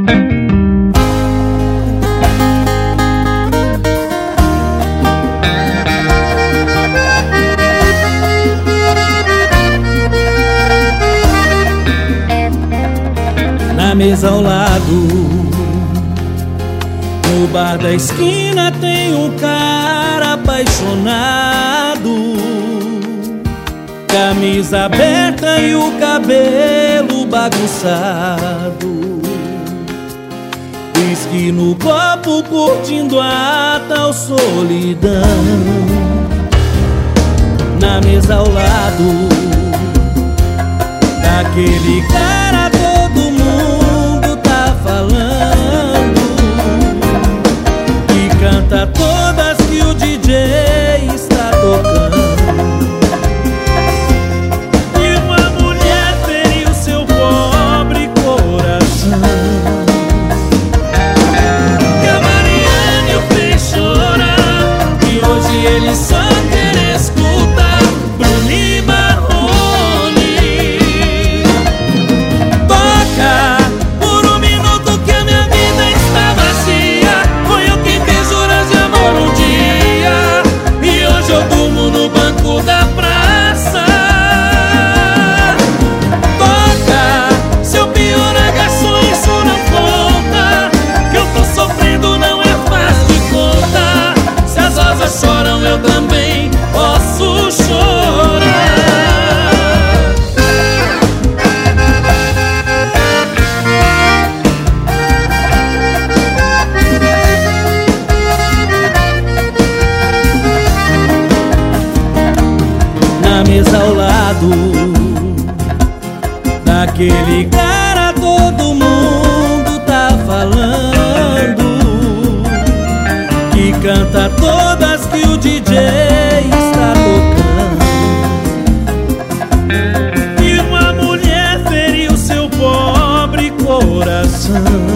Na mesa ao lado, no bar da esquina, tem um cara apaixonado, camisa aberta e o cabelo bagunçado, whisky no copo, curtindo a tal solidão. Na mesa ao lado daquele cara, todo mundo tá falando, que canta todas que o DJ está tocando. E uma mulher feriu seu pobre coração, que a Mariane o fez chorar, e hoje ele só quer escutar Bruninho Marrone. Toca por um minuto que a minha vida está vazia. Foi eu quem fez juras de amor um dia, e hoje eu durmo no banco da praça. Toca, seu pior garçom, isso não conta, que eu tô sofrendo, não é fácil de contar. Se as rosas choram, eu também posso chorar. Na mesa ao lado daquele cara, todo mundo tá falando, que canta todas que o DJ está tocando. E uma mulher feriu seu pobre coração,